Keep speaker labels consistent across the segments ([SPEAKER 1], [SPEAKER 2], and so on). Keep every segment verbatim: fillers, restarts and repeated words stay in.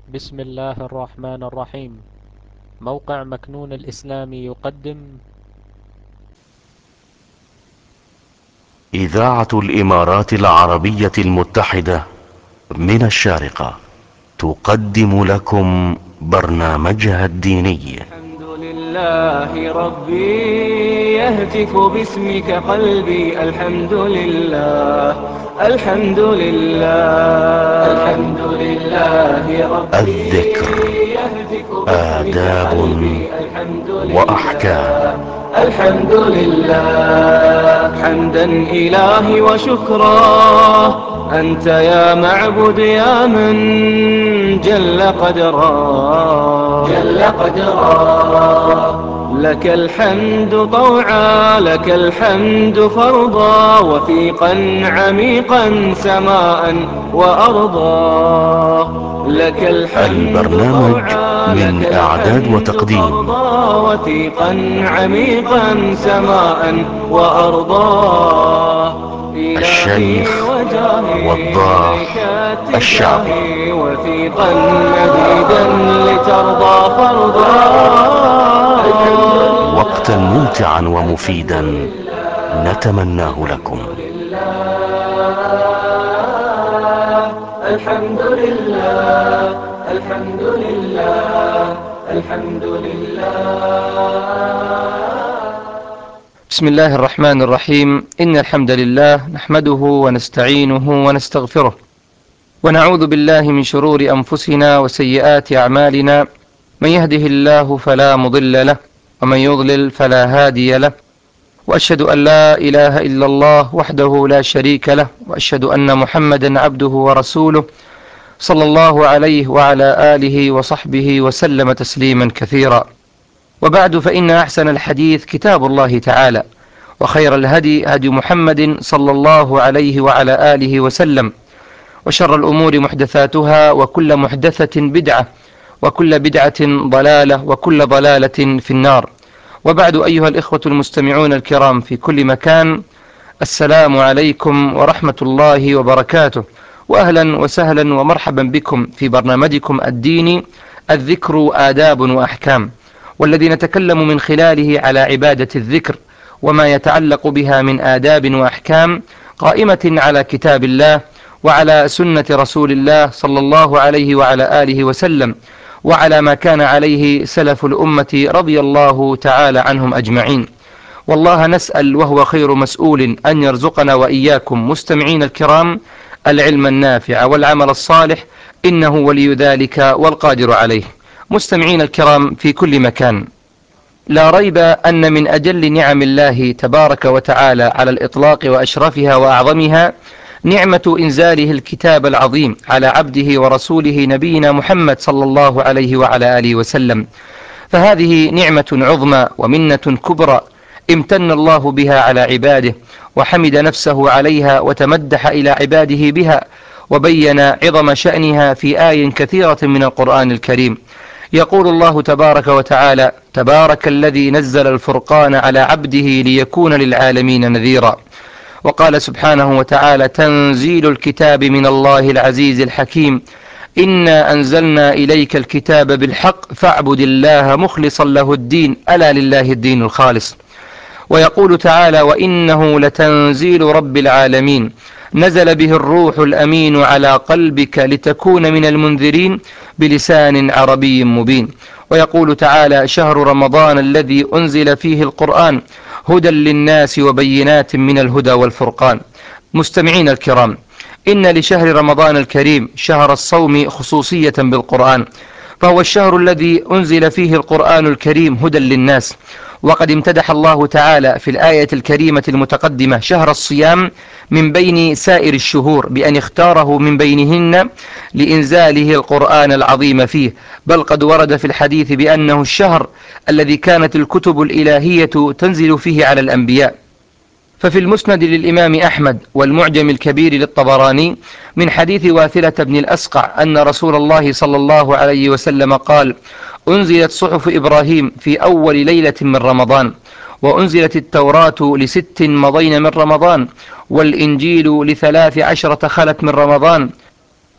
[SPEAKER 1] بسم الله الرحمن الرحيم. موقع مكنون الإسلامي يقدم
[SPEAKER 2] إذاعة الإمارات العربية المتحدة من الشارقة تقدم لكم برنامجها الديني.
[SPEAKER 3] الحمد لله ربي يهتف باسمك قلبي. الحمد لله الحمد لله الحمد لله ربي
[SPEAKER 2] الذكر
[SPEAKER 3] يهتف باسمك
[SPEAKER 2] آداب
[SPEAKER 3] قلبي. الحمد
[SPEAKER 2] وأحكام.
[SPEAKER 3] لله الحمد لله حمدا إلهي وشكرا. أنت يا معبد يا من جل قدرا جل قدرا. لك الحمد طوعا لك الحمد فرضا وثيقا عميقا سماء وأرضا. لك الحمد
[SPEAKER 2] البرنامج
[SPEAKER 3] طوعا
[SPEAKER 2] من
[SPEAKER 3] لك
[SPEAKER 2] إعداد
[SPEAKER 3] الحمد
[SPEAKER 2] وتقديم
[SPEAKER 3] فرضا وثيقا عميقا سماء وأرضا. إلهي
[SPEAKER 2] الشيخ
[SPEAKER 3] وجاهي إليك
[SPEAKER 2] وضاح الشعبي.
[SPEAKER 3] اتجاهي وثيقا مديدا لترضى فرضا.
[SPEAKER 2] وقتا ممتعا ومفيدا نتمناه لكم.
[SPEAKER 3] الحمد لله الحمد لله الحمد لله.
[SPEAKER 4] بسم الله الرحمن الرحيم. إن الحمد لله نحمده ونستعينه ونستغفره ونعوذ بالله من شرور أنفسنا وسيئات أعمالنا. من يهده الله فلا مضل له ومن يضلل فلا هادي له، وأشهد أن لا إله إلا الله وحده لا شريك له، وأشهد أن محمدا عبده ورسوله صلى الله عليه وعلى آله وصحبه وسلم تسليما كثيرا. وبعد، فإن أحسن الحديث كتاب الله تعالى، وخير الهدي هدي محمد صلى الله عليه وعلى آله وسلم، وشر الأمور محدثاتها، وكل محدثة بدعة، وكل بدعة ضلالة، وكل ضلالة في النار. وبعد، أيها الإخوة المستمعون الكرام في كل مكان، السلام عليكم ورحمة الله وبركاته، وأهلا وسهلا ومرحبا بكم في برنامجكم الديني الذكر آداب وأحكام، والذي نتكلم من خلاله على عبادة الذكر وما يتعلق بها من آداب وأحكام، قائمة على كتاب الله وعلى سنة رسول الله صلى الله عليه وعلى آله وسلم، وعلى ما كان عليه سلف الأمة رضي الله تعالى عنهم أجمعين. والله نسأل وهو خير مسؤول أن يرزقنا وإياكم مستمعين الكرام العلم النافع والعمل الصالح، إنه ولي ذلك والقادر عليه. مستمعين الكرام في كل مكان، لا ريب أن من أجل نعم الله تبارك وتعالى على الإطلاق وأشرفها وأعظمها نعمة إنزاله الكتاب العظيم على عبده ورسوله نبينا محمد صلى الله عليه وعلى آله وسلم. فهذه نعمة عظمى ومنة كبرى امتن الله بها على عباده، وحمد نفسه عليها وتمدح إلى عباده بها، وبين عظم شأنها في آي كثيرة من القرآن الكريم. يقول الله تبارك وتعالى: تبارك الذي نزل الفرقان على عبده ليكون للعالمين نذيرا. وقال سبحانه وتعالى: تنزيل الكتاب من الله العزيز الحكيم، إنا أنزلنا إليك الكتاب بالحق فاعبد الله مخلصا له الدين ألا لله الدين الخالص. ويقول تعالى: وإنه لتنزيل رب العالمين، نزل به الروح الأمين على قلبك لتكون من المنذرين بلسان عربي مبين. ويقول تعالى: شهر رمضان الذي أنزل فيه القرآن هدى للناس وبينات من الهدى والفرقان. مستمعين الكرام، إن لشهر رمضان الكريم شهر الصوم خصوصية بالقرآن، فهو الشهر الذي أنزل فيه القرآن الكريم هدى للناس. وقد امتدح الله تعالى في الآية الكريمة المتقدمة شهر الصيام من بين سائر الشهور بأن اختاره من بينهن لإنزاله القرآن العظيم فيه، بل قد ورد في الحديث بأنه الشهر الذي كانت الكتب الإلهية تنزل فيه على الأنبياء. ففي المسند للإمام أحمد والمعجم الكبير للطبراني من حديث واثلة بن الأسقع أن رسول الله صلى الله عليه وسلم قال: أنزلت صحف إبراهيم في أول ليلة من رمضان، وأنزلت التوراة لست مضين من رمضان، والإنجيل لثلاث عشرة خلت من رمضان،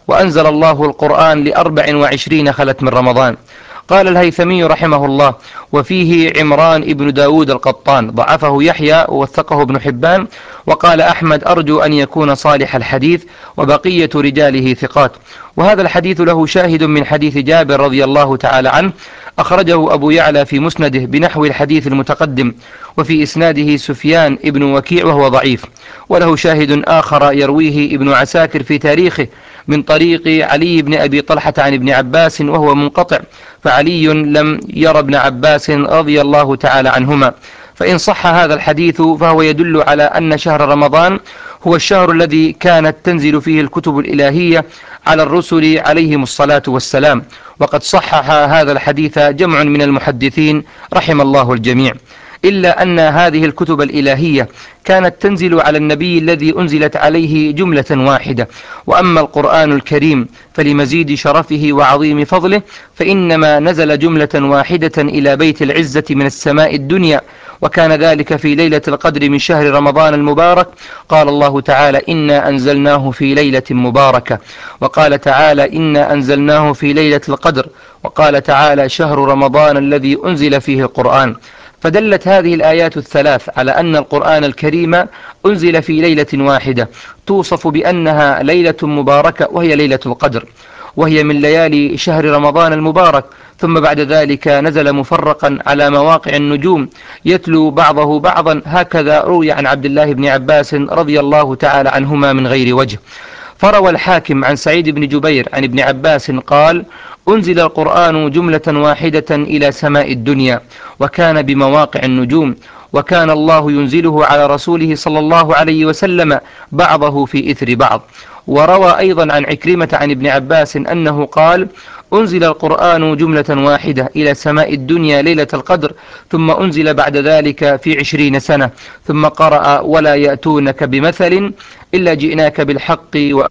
[SPEAKER 4] وأنزل الله القرآن لأربع وعشرين خلت من رمضان. قال الهيثمي رحمه الله: وفيه عمران ابن داود القطان، ضعفه يحيى ووثقه ابن حبان، وقال أحمد: أرجو أن يكون صالح الحديث، وبقية رجاله ثقات. وهذا الحديث له شاهد من حديث جابر رضي الله تعالى عنه، أخرجه أبو يعلى في مسنده بنحو الحديث المتقدم، وفي إسناده سفيان ابن وكيع وهو ضعيف. وله شاهد آخر يرويه ابن عساكر في تاريخه من طريق علي بن أبي طلحة عن ابن عباس وهو منقطع، فعلي لم ير ابن عباس رضي الله تعالى عنهما. فإن صح هذا الحديث فهو يدل على أن شهر رمضان هو الشهر الذي كانت تنزل فيه الكتب الإلهية على الرسل عليهم الصلاة والسلام، وقد صحح هذا الحديث جمع من المحدثين رحم الله الجميع. إلا أن هذه الكتب الإلهية كانت تنزل على النبي الذي أنزلت عليه جملة واحدة، وأما القرآن الكريم فلمزيد شرفه وعظيم فضله فإنما نزل جملة واحدة إلى بيت العزة من السماء الدنيا، وكان ذلك في ليلة القدر من شهر رمضان المبارك. قال الله تعالى: إنا أنزلناه في ليلة مباركة، وقال تعالى: إنا أنزلناه في ليلة القدر، وقال تعالى: شهر رمضان الذي أنزل فيه القرآن. فدلت هذه الآيات الثلاث على أن القرآن الكريم أنزل في ليلة واحدة توصف بأنها ليلة مباركة، وهي ليلة القدر، وهي من ليالي شهر رمضان المبارك. ثم بعد ذلك نزل مفرقا على مواقع النجوم يتلو بعضه بعضا، هكذا روي عن عبد الله بن عباس رضي الله تعالى عنهما من غير وجه. فروى الحاكم عن سعيد بن جبير عن ابن عباس قال: أنزل القرآن جملة واحدة إلى سماء الدنيا، وكان بمواقع النجوم، وكان الله ينزله على رسوله صلى الله عليه وسلم بعضه في إثر بعض. وروى أيضا عن عكرمة عن ابن عباس أنه قال: أنزل القرآن جملة واحدة إلى سماء الدنيا ليلة القدر، ثم أنزل بعد ذلك في عشرين سنة، ثم قرأ: ولا يأتونك بمثل إلا جئناك بالحق. و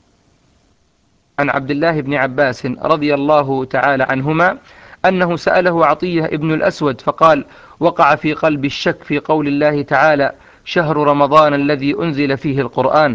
[SPEAKER 4] عن عبد الله بن عباس رضي الله تعالى عنهما أنه سأله عطية ابن الأسود فقال: وقع في قلب الشك في قول الله تعالى: شهر رمضان الذي أنزل فيه القرآن،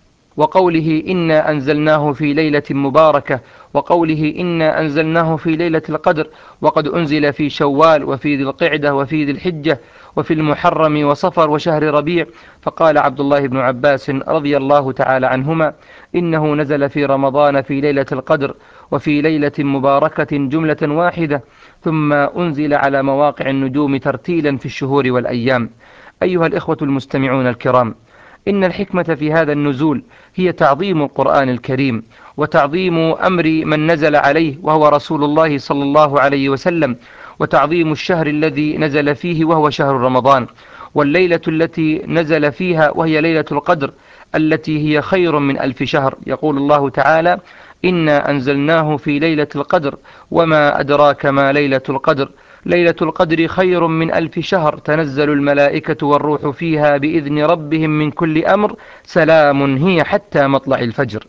[SPEAKER 4] وقوله: إنا أنزلناه في ليلة مباركة، وقوله: إنا أنزلناه في ليلة القدر، وقد أنزل في شوال وفي ذي القعدة وفي ذي الحجة وفي المحرم وصفر وشهر ربيع. فقال عبد الله بن عباس رضي الله تعالى عنهما: إنه نزل في رمضان في ليلة القدر وفي ليلة مباركة جملة واحدة، ثم أنزل على مواقع النجوم ترتيلا في الشهور والأيام. أيها الإخوة المستمعون الكرام، إن الحكمة في هذا النزول هي تعظيم القرآن الكريم، وتعظيم أمر من نزل عليه وهو رسول الله صلى الله عليه وسلم، وتعظيم الشهر الذي نزل فيه وهو شهر رمضان، والليلة التي نزل فيها وهي ليلة القدر التي هي خير من ألف شهر. يقول الله تعالى: إنا أنزلناه في ليلة القدر وما أدراك ما ليلة القدر، ليلة القدر خير من ألف شهر، تنزل الملائكة والروح فيها بإذن ربهم من كل أمر، سلام هي حتى مطلع الفجر.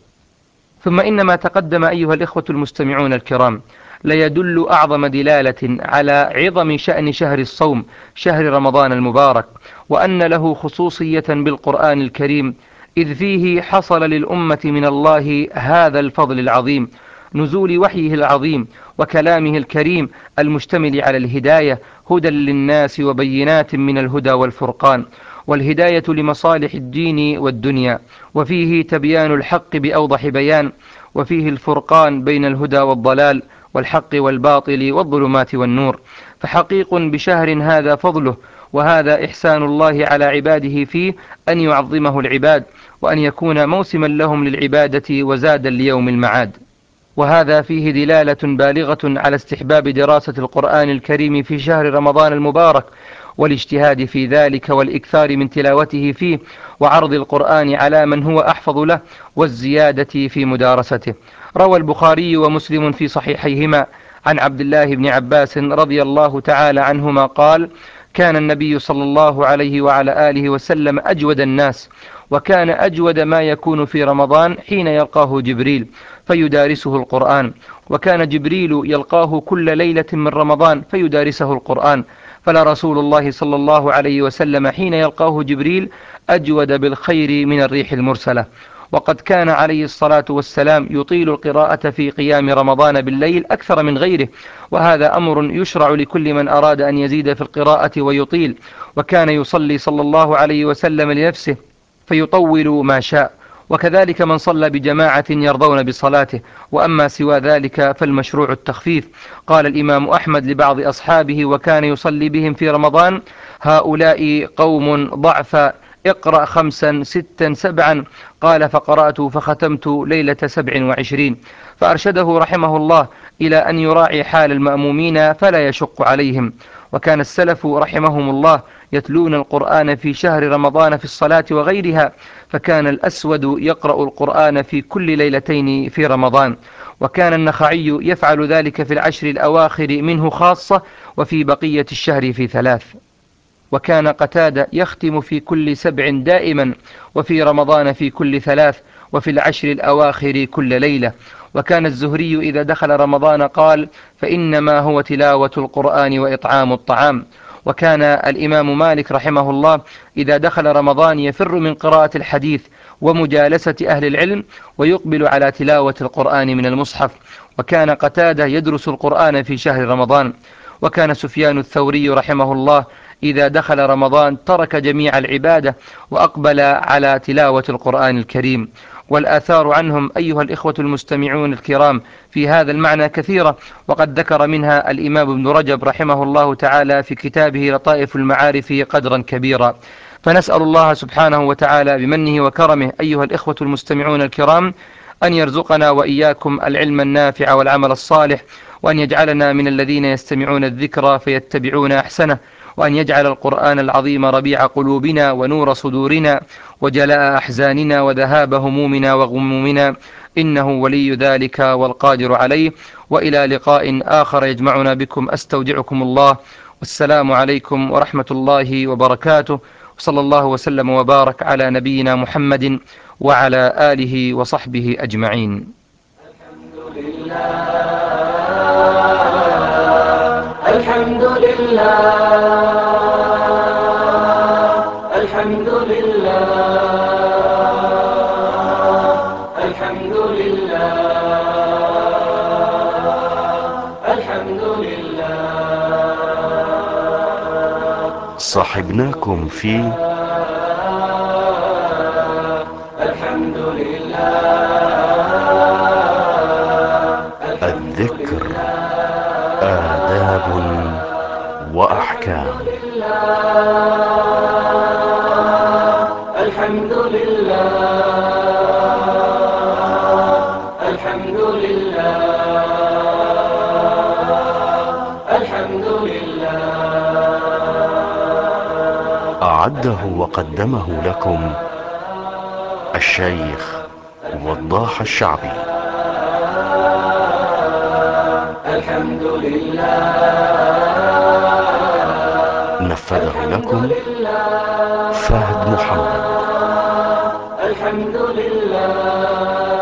[SPEAKER 4] ثم إن ما تقدم أيها الإخوة المستمعون الكرام ليدل أعظم دلالة على عظم شأن شهر الصوم، شهر رمضان المبارك، وأن له خصوصية بالقرآن الكريم، إذ فيه حصل للأمة من الله هذا الفضل العظيم، نزول وحيه العظيم وكلامه الكريم المشتمل على الهداية، هدى للناس وبينات من الهدى والفرقان، والهداية لمصالح الدين والدنيا، وفيه تبيان الحق بأوضح بيان، وفيه الفرقان بين الهدى والضلال والحق والباطل والظلمات والنور. فحقيق بشهر هذا فضله، وهذا إحسان الله على عباده فيه أن يعظمه العباد، وأن يكون موسما لهم للعبادة وزادا ليوم المعاد. وهذا فيه دلالة بالغة على استحباب دراسة القرآن الكريم في شهر رمضان المبارك، والاجتهاد في ذلك والإكثار من تلاوته فيه، وعرض القرآن على من هو أحفظ له، والزيادة في مدارسته. روى البخاري ومسلم في صحيحيهما عن عبد الله بن عباس رضي الله تعالى عنهما قال: كان النبي صلى الله عليه وعلى آله وسلم أجود الناس، وكان أجود ما يكون في رمضان حين يلقاه جبريل فيدارسه القرآن، وكان جبريل يلقاه كل ليلة من رمضان فيدارسه القرآن، فلا رسول الله صلى الله عليه وسلم حين يلقاه جبريل أجود بالخير من الريح المرسلة. وقد كان عليه الصلاة والسلام يطيل القراءة في قيام رمضان بالليل أكثر من غيره، وهذا أمر يشرع لكل من أراد أن يزيد في القراءة ويطيل. وكان يصلي صلى الله عليه وسلم لنفسه فيطول ما شاء، وكذلك من صلى بجماعة يرضون بصلاته، وأما سوى ذلك فالمشروع التخفيف. قال الإمام أحمد لبعض أصحابه وكان يصلي بهم في رمضان: هؤلاء قوم ضعف، اقرأ خمسا ستا سبعا. قال: فقرأت فختمت ليلة سبع وعشرين. فأرشده رحمه الله إلى أن يراعي حال المأمومين فلا يشق عليهم. وكان السلف رحمهم الله يتلون القرآن في شهر رمضان في الصلاة وغيرها، فكان الأسود يقرأ القرآن في كل ليلتين في رمضان، وكان النخعي يفعل ذلك في العشر الأواخر منه خاصة، وفي بقية الشهر في ثلاث. وكان قتادة يختم في كل سبع دائما، وفي رمضان في كل ثلاث، وفي العشر الأواخر كل ليلة. وكان الزهري إذا دخل رمضان قال: فإنما هو تلاوة القرآن وإطعام الطعام. وكان الإمام مالك رحمه الله إذا دخل رمضان يفر من قراءة الحديث ومجالسة أهل العلم، ويقبل على تلاوة القرآن من المصحف. وكان قتادة يدرس القرآن في شهر رمضان. وكان سفيان الثوري رحمه الله إذا دخل رمضان ترك جميع العبادة وأقبل على تلاوة القرآن الكريم. والآثار عنهم أيها الإخوة المستمعون الكرام في هذا المعنى كثيرة، وقد ذكر منها الإمام ابن رجب رحمه الله تعالى في كتابه لطائف المعارف قدرا كبيرا. فنسأل الله سبحانه وتعالى بمنه وكرمه أيها الإخوة المستمعون الكرام أن يرزقنا وإياكم العلم النافع والعمل الصالح، وأن يجعلنا من الذين يستمعون الذكر فيتبعون أحسنه، وأن يجعل القرآن العظيم ربيع قلوبنا ونور صدورنا وجلاء أحزاننا وذهاب همومنا وغمومنا، إنه ولي ذلك والقادر عليه. وإلى لقاء آخر يجمعنا بكم أستودعكم الله، والسلام عليكم ورحمة الله وبركاته، وصلى الله وسلم وبارك على نبينا محمد وعلى آله وصحبه أجمعين.
[SPEAKER 3] الحمد لله الحمد لله الحمد لله الحمد لله.
[SPEAKER 2] صاحبناكم في
[SPEAKER 3] الحمد لله
[SPEAKER 2] الذكر آداب وأحكام.
[SPEAKER 3] الحمد لله الحمد لله الحمد لله.
[SPEAKER 2] أعده وقدمه لكم الشيخ وضاح الشعبي.
[SPEAKER 3] الحمد لله
[SPEAKER 2] نفذه لكم فهد محمد.
[SPEAKER 3] الحمد لله